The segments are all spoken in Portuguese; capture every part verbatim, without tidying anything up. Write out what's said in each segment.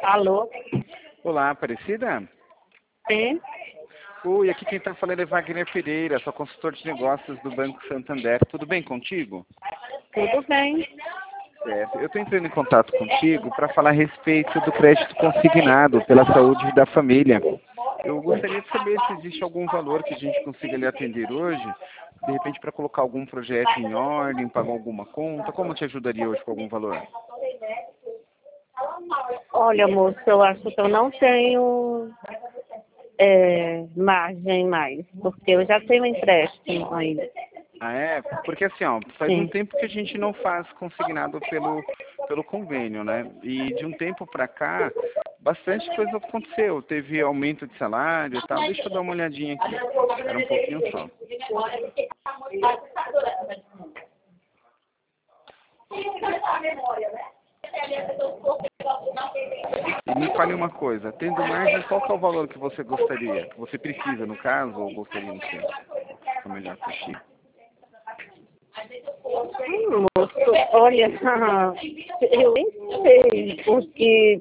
Alô? Olá, Aparecida? Sim? Oi, aqui quem está falando é Wagner Pereira, sou consultor de negócios do Banco Santander. Tudo bem contigo? Tudo bem. Certo. Eu estou entrando em contato contigo para falar a respeito do crédito consignado pela saúde da família. Eu gostaria de saber se existe algum valor que a gente consiga lhe atender hoje, de repente para colocar algum projeto em ordem, pagar alguma conta. Como eu te ajudaria hoje com algum valor? Olha, moço, eu acho que eu não tenho é, margem mais, porque eu já tenho empréstimo ainda. Ah, é? Porque assim, ó, faz um Sim. tempo que a gente não faz consignado pelo, pelo convênio, né? E de um tempo para cá, bastante coisa aconteceu. Teve aumento de salário e tal. Deixa eu dar uma olhadinha aqui. Era um pouquinho só. E me fale uma coisa, tendo margem, qual que é o valor que você gostaria? Que você precisa, no caso, ou gostaria, não sei. Fica melhor para ti. Hum, moço, olha, eu nem sei, porque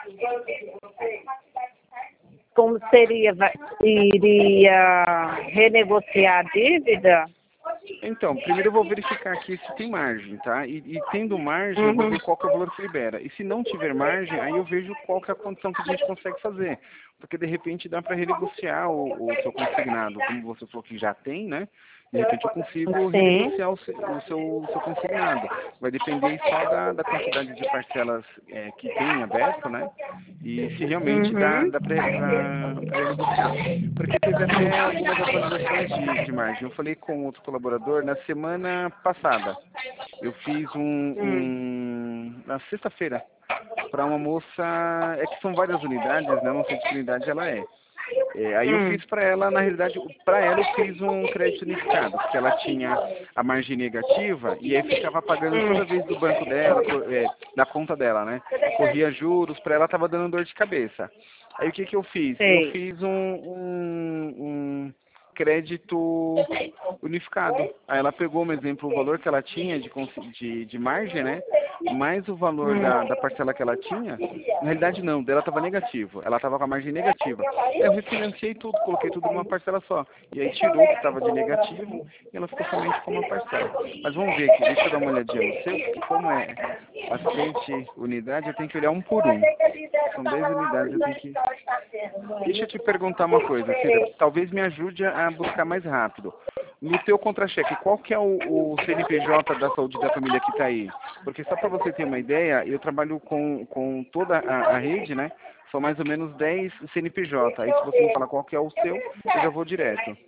como seria, vai- iria renegociar a dívida? Então, primeiro eu vou verificar aqui se tem margem, tá? E, e tendo margem, eu vou Uhum. ver qual que é o valor que libera. E se não tiver margem, aí eu vejo qual que é a condição que a gente consegue fazer. Porque de repente dá para renegociar o, o seu consignado, como você falou que já tem, né? De repente eu consigo Sim. renegociar o seu, o seu, o seu consignado. Vai depender só da, da quantidade de parcelas é, que tem aberto, né? E se realmente dá, Uhum. dá para renegociar. Porque teve até algumas atualizações de, de margem. Eu falei com outro colaborador na semana passada. Eu fiz um, Hum. um na sexta-feira para uma moça, é que são várias unidades, né? Não sei de que unidade ela é. É, aí eu Hum. fiz para ela, na realidade, para ela eu fiz um crédito unificado, porque ela tinha a margem negativa e aí ficava pagando Hum. toda vez do banco dela, co- é, da conta dela, né? Corria juros, para ela tava dando dor de cabeça. Aí o que que eu fiz? Eu Sei. fiz um, um, um crédito unificado. Aí ela pegou, um exemplo, o valor que ela tinha de, consi- de, de margem, né? Mais o valor Hum. da, da parcela que ela tinha. Na realidade, não, dela estava negativo. Ela estava com a margem negativa. Aí eu refinanciei tudo, coloquei tudo numa parcela só. E aí tirou o que estava de negativo e ela ficou somente com uma parcela. Mas vamos ver aqui, deixa eu dar uma olhadinha no seu, porque como é bastante unidade, eu tenho que olhar um por um. São dez unidades, eu tenho que... Deixa eu te perguntar uma coisa, Cida. Talvez me ajude a buscar mais rápido. No teu contra-cheque, qual que é o, o C N P J da saúde da família que está aí? Porque só para você ter uma ideia, eu trabalho com, com toda a, a rede, né? São mais ou menos dez C N P J. Aí se você me falar qual que é o seu, eu já vou direto.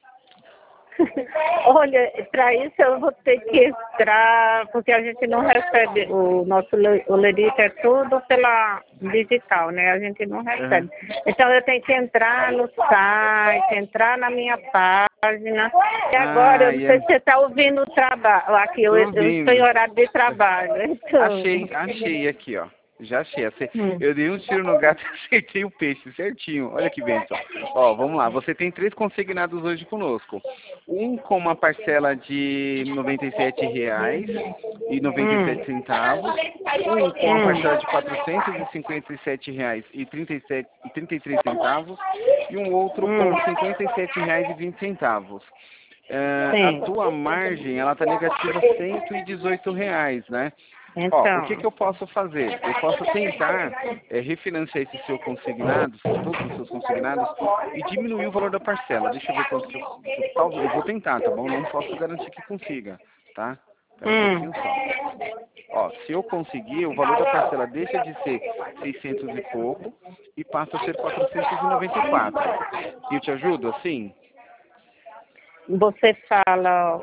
Olha, para isso eu vou ter que entrar, porque a gente não recebe, o nosso le- o lerite é tudo pela digital, né? A gente não Aham. recebe. Então eu tenho que entrar no site, entrar na minha página. E agora, eu Ah, não e sei é... se você está ouvindo o trabalho. Aqui eu, Tô eu estou em ouvindo. horário de trabalho. Então. Achei, achei aqui, ó. Já achei. Ace- Hum. Eu dei um tiro no gato e acertei o peixe certinho. Olha que bênção. Ó, vamos lá. Você tem três consignados hoje conosco. Um com uma parcela de noventa e sete reais e noventa e Hum. sete centavos. Um com uma Hum. parcela de quatrocentos e cinquenta e sete reais e trinta e sete e trinta e três centavos. E um outro Hum. com cinquenta e sete reais e vinte centavos. É, a Sim. tua margem, ela tá negativa cento e dezoito reais, né? Ó, o que Então. que eu posso fazer? Eu posso tentar é, refinanciar esse seu consignado, todos os seus consignados, e diminuir o valor da parcela. Deixa eu ver quanto que eu, que eu, talvez, eu vou tentar, tá bom? Não posso garantir que consiga, tá? Espera um Hum. pouquinho só. Ó, se eu conseguir, o valor da parcela deixa de ser seiscentos e pouco e passa a ser quatrocentos e noventa e quatro. E eu te ajudo assim? Você fala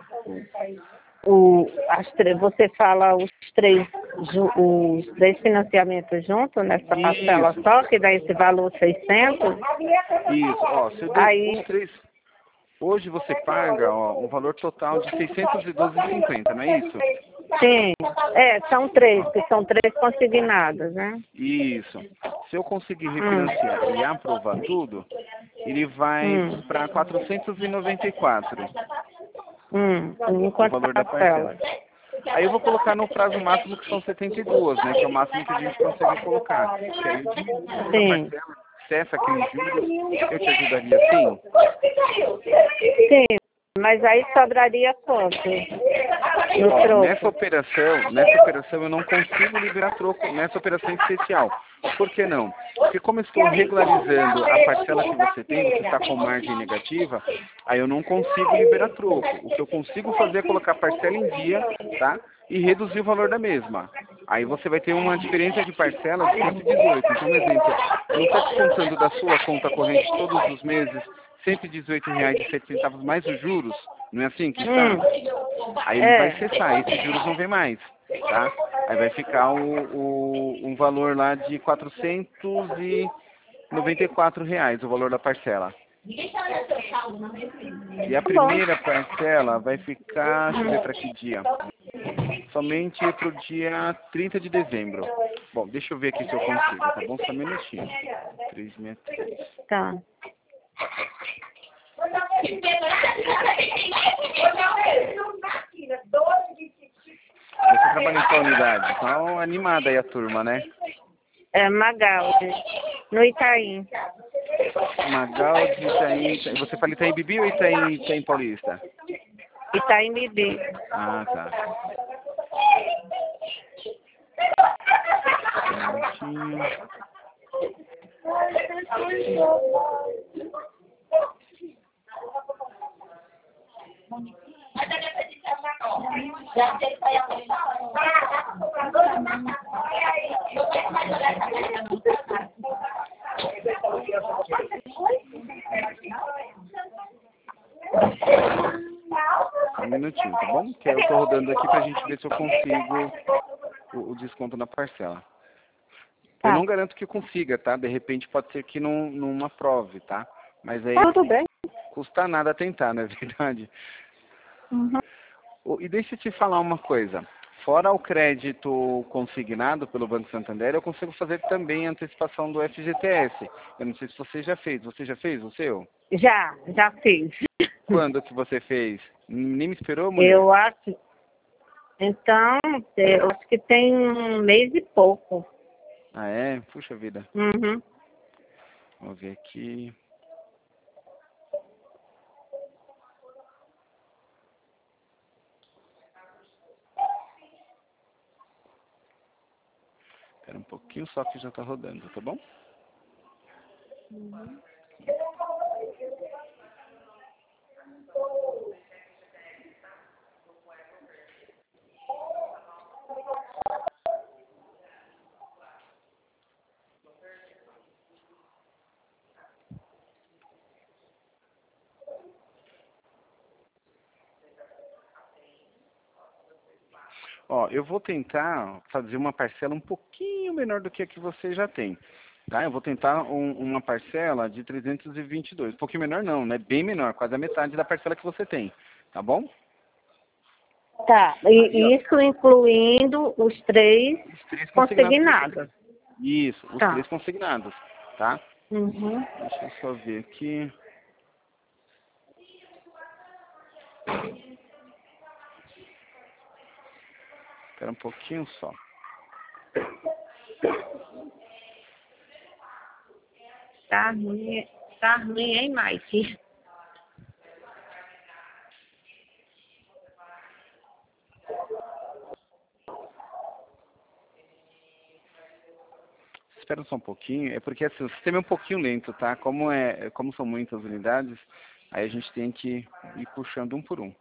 o, as três, você fala os três, ju- os três financiamentos juntos nessa parcela Isso, só, que dá esse valor seiscentos. isso. Ó, se eu der os Aí, três, hoje você paga, ó, um valor total de seiscentos e doze e cinquenta, não é isso? sim, é, são três, que são três consignados, né? Isso. Se eu conseguir Hum, refinanciar e aprovar tudo, ele vai hum, para quatrocentos e noventa e quatro, hum, o enquanto valor da parcela. parcela. Aí eu vou colocar no prazo máximo que são setenta e duas, né? Que é o máximo que a gente consegue colocar. Que aí eu diminuo essa Sim. parcela, cessa aqueles juros, eu te ajudaria sim? Sim, mas aí sobraria quanto? No Ó, troco? nessa operação, nessa operação eu não consigo liberar troco, nessa operação especial. Por que não? Porque como eu estou regularizando a parcela que você tem, você está com margem negativa, aí eu não consigo liberar troco. O que eu consigo fazer é colocar a parcela em dia, tá? E reduzir o valor da mesma. Aí você vai ter uma diferença de parcela de cento e dezoito. Então, um exemplo, não está descontando da sua conta corrente todos os meses cento e dezoito reais e sete centavos mais os juros? Não é assim que está? Hum, Aí ele vai é. cessar, esses juros não vem mais, tá? Aí vai ficar o, o, um valor lá de quatrocentos e noventa e quatro reais, o valor da parcela. E a Tá bom. primeira parcela vai ficar, deixa eu ver para que dia? Somente para o dia trinta de dezembro. Bom, deixa eu ver aqui se eu consigo, tá bom? Só um minutinho. trezentos e sessenta e três. Tá. Você trabalha em qual unidade? Então, animada aí a turma, né? É Magaldi, no Itaim. Magal de Itaim. Itaim- Você fala Itaim Bibi ou Itaim, Itaim Paulista? Itaim Bibi. Ah, tá. Um minutinho. Um minutinho, tá bom? Que eu tô rodando aqui pra gente ver se eu consigo o, o desconto na parcela. Eu Tá. não garanto que eu consiga, tá? De repente pode ser que não, não aprove, tá? Mas aí Tudo bem. custa nada tentar, não é verdade? Uhum. O- E deixa eu te falar uma coisa. Fora o crédito consignado pelo Banco Santander, eu consigo fazer também a antecipação do F G T S. Eu não sei se você já fez. Você já fez o seu? Já, já fiz. Quando que você fez? Nem me esperou, mulher? Eu acho. Então, eu acho que tem um mês e pouco. Ah, é? Puxa vida. Uhum. Vamos ver aqui. Espera um pouquinho só que já tá rodando, tá bom? Ó, eu vou tentar fazer uma parcela um pouquinho menor do que a que você já tem. Tá? Eu vou tentar um- uma parcela de trezentos e vinte e dois. Um pouquinho menor não, né? Bem menor, quase a metade da parcela que você tem. Tá bom? Tá. Aí, ó, E isso incluindo os três os três consignados que você tem. consignados. Isso, os Tá. três consignados, tá? Uhum. Deixa eu só ver aqui. Espera um pouquinho só. Tá ruim, tá ruim, hein, Mike? Espera só um pouquinho. É porque assim, o sistema é um pouquinho lento, tá? Como, é, como são muitas unidades, aí a gente tem que ir puxando um por um.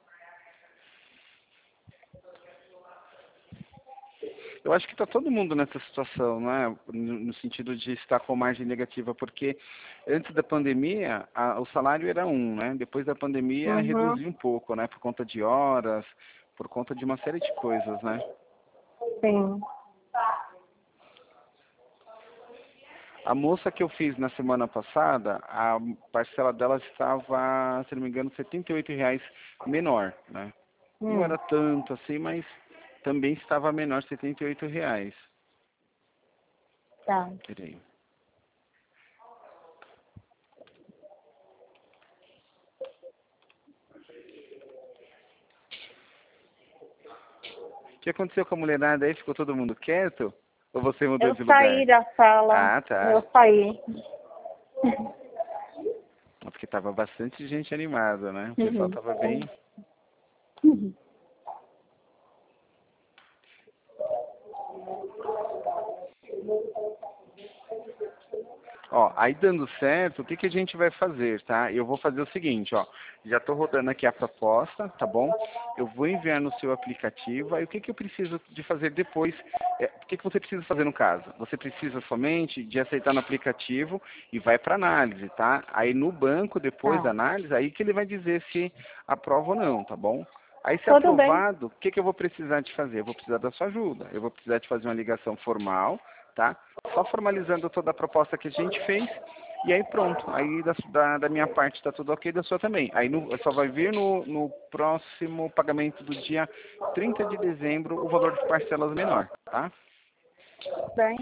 Eu acho que está todo mundo nessa situação, né? No, no sentido de estar com margem negativa, porque antes da pandemia a, o salário era um, né? Depois da pandemia Uhum. reduziu um pouco, né? Por conta de horas, por conta de uma série de coisas, né? Sim. A moça que eu fiz na semana passada, a parcela dela estava, se não me engano, setenta e oito reais menor, né? Não Hum. era tanto assim, mas também estava menor, setenta e oito reais. Tá. Peraí. que aconteceu com a mulherada aí? Ficou todo mundo quieto? Ou você mudou Eu de lugar? saí da sala. Ah, tá. Eu saí. Porque tava bastante gente animada, né? O pessoal Uhum. tava bem... Uhum. Ó, aí dando certo, o que, que a gente vai fazer, tá? Eu vou fazer o seguinte, ó. Já tô rodando aqui a proposta, tá bom? Eu vou enviar no seu aplicativo. Aí o que, que eu preciso de fazer depois? É, o que, que você precisa fazer no caso? Você precisa somente de aceitar no aplicativo e vai para análise, tá? Aí no banco, depois da Tá. análise, aí que ele vai dizer se aprova ou não, tá bom? Aí se Tudo bem. aprovado, o que, que eu vou precisar de fazer? Eu vou precisar da sua ajuda. Eu vou precisar de fazer uma ligação formal, tá? Só formalizando toda a proposta que a gente fez. E aí pronto. Aí da, da, da minha parte está tudo ok, da sua também. Aí no, só vai vir no, no próximo pagamento do dia trinta de dezembro o valor de parcelas menor, tá? Bem.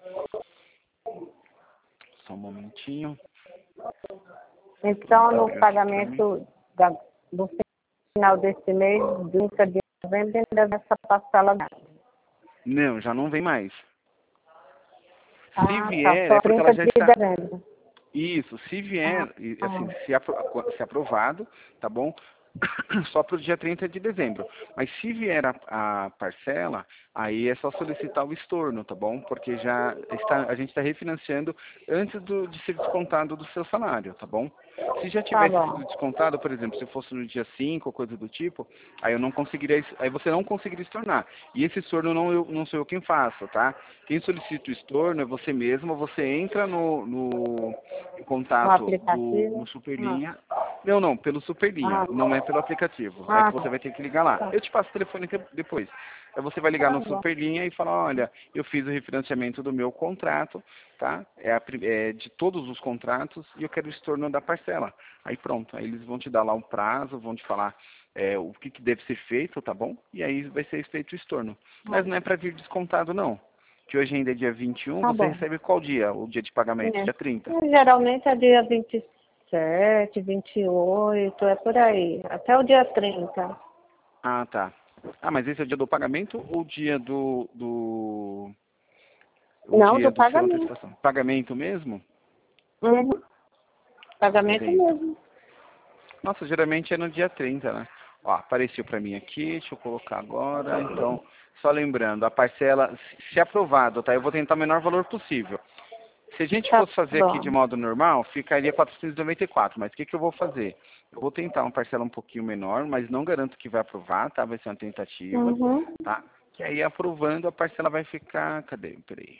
Só um momentinho. Então, no Abriu aqui pra mim. pagamento da, do final desse mês, trinta de novembro, ainda vem essa parcela. Não, já não vem mais. Se Ah, tá. vier, Só é porque ela trinta já de está... dezembro. Isso, se Ah, vier, e, assim, ah. se, apro se aprovado, tá bom? Só para o dia trinta de dezembro. Mas se vier a, a parcela, aí é só solicitar o estorno, tá bom? Porque já está, a gente está refinanciando antes do, de ser descontado do seu salário, tá bom? Se já Tá tivesse sido bom. descontado, por exemplo, se fosse no dia cinco ou coisa do tipo, aí eu não conseguiria, es- aí você não conseguiria estornar. E esse estorno não, eu, não sou eu quem faço, tá? Quem solicita o estorno é você mesmo, você entra no, no em No contato do, no aplicativo? Ah, Superlinha. Não, não, pelo Superlinha, ah, não é pelo aplicativo. É que ah, você vai ter que ligar lá. tá. Eu te passo o telefone que- depois. Aí você vai ligar Tá no bom. Superlinha e falar, olha, eu fiz o refinanciamento do meu contrato, tá? É, a pri- é de todos os contratos e eu quero o estorno da parcela. Aí pronto, aí eles vão te dar lá um prazo, vão te falar é, o que, que deve ser feito, tá bom? E aí vai ser feito o estorno. Mas não é para vir descontado, não. Que hoje ainda é dia vinte e um, Tá você bom. recebe qual dia? O dia de pagamento? É. Dia trinta. É, geralmente é dia vinte e sete, vinte e oito, é por aí. Até o dia trinta. Ah, tá. Ah, mas esse é o dia do pagamento ou o dia do, do o Não, dia do do seu pagamento. antecipação? Pagamento mesmo? Uhum. Pagamento Peraí, então. mesmo. Nossa, geralmente é no dia trinta, né? Ó, apareceu para mim aqui, deixa eu colocar agora. Então, só lembrando, a parcela, se aprovado, tá? Eu vou tentar o menor valor possível. Se a gente Tá fosse fazer aqui de bom. modo normal, ficaria quatrocentos e noventa e quatro, mas o que, que eu vou fazer? Eu vou tentar uma parcela um pouquinho menor, mas não garanto que vai aprovar, tá? Vai ser uma tentativa, Uhum. tá? Que aí aprovando a parcela vai ficar, cadê? Peraí.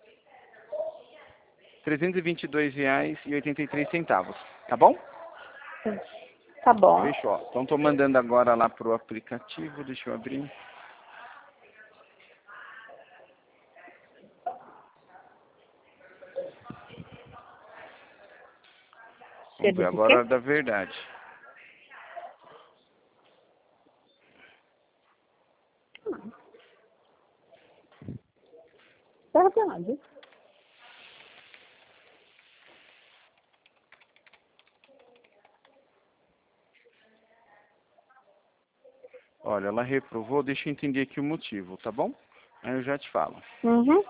trezentos e vinte e dois reais e oitenta e três centavos, tá bom? Tá bom. Fechou. Ó. Então tô mandando agora lá pro aplicativo, deixa eu abrir. Vamos ver Cheiro de agora a quê? hora da verdade. Verdade. Olha, ela reprovou, deixa eu entender aqui o motivo, tá bom? Aí eu já te falo. Uhum.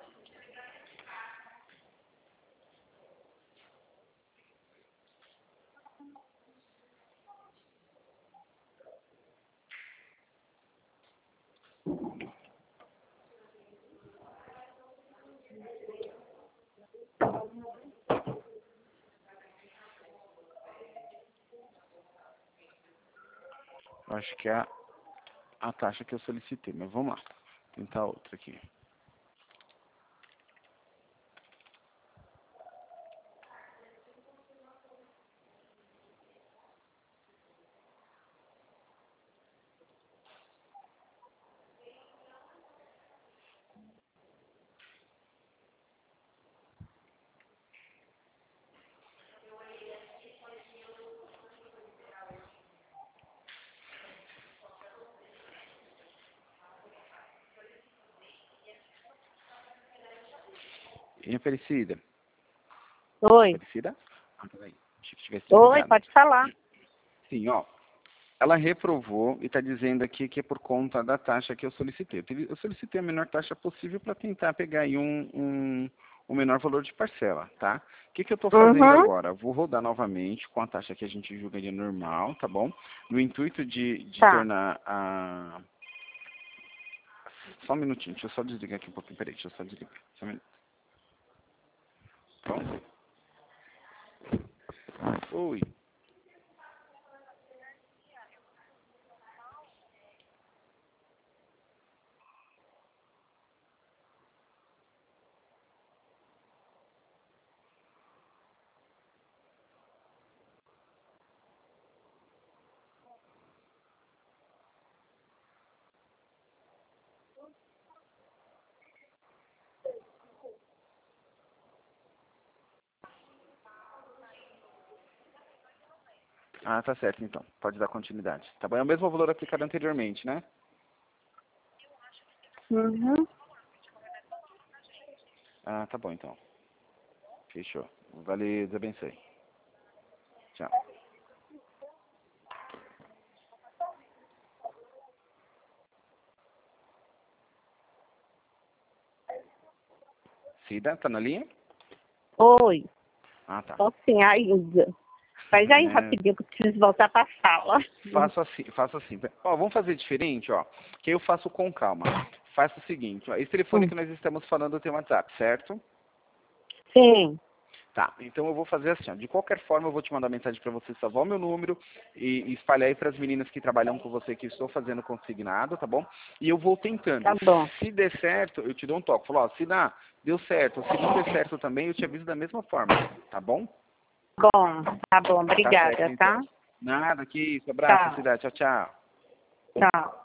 Eu acho que é a, a taxa que eu solicitei, mas vamos lá. Tentar outra aqui. E Aparecida? Oi. Aparecida? Ah, peraí. Achei que tivesse Oi, desligado. pode falar. Sim, ó. Ela reprovou e está dizendo aqui que é por conta da taxa que eu solicitei. Eu, tive, eu solicitei a menor taxa possível para tentar pegar aí um, um, um menor valor de parcela, tá? O que, que eu estou fazendo Uhum. agora? Vou rodar novamente com a taxa que a gente julgaria normal, tá bom? No intuito de, de Tá. tornar a... Só um minutinho, deixa eu só desligar aqui um pouquinho, peraí, deixa eu só desligar. Só um minuto. Pronto. Oi. Ah, tá certo então. Pode dar continuidade. Tá bom? É o mesmo valor aplicado anteriormente, né? Uhum. Ah, tá bom então. Fechou. Valeu, Deus abençoe. Tchau. Cida, tá na linha? Oi. Ah, tá. Tô sim ainda. Faz aí É, rapidinho que eu preciso voltar pra sala. faço assim, faço assim. Ó, vamos fazer diferente, ó. Que eu faço com calma. Faça o seguinte, ó. Esse telefone Hum. que nós estamos falando tem WhatsApp, certo? Sim. Tá, então eu vou fazer assim, ó. De qualquer forma eu vou te mandar mensagem para você salvar o meu número e, e espalhar aí para as meninas que trabalham com você que eu estou fazendo consignado, tá bom? E eu vou tentando. Tá bom. Se der certo, eu te dou um toque. Falo, ó, se dá, deu certo. Se não der certo também, eu te aviso da mesma forma, tá bom? Bom, tá bom. Tá certo, Obrigada, então. tá? Nada, que isso. Abraço, Tchau. cidade. Tchau, tchau. Tchau.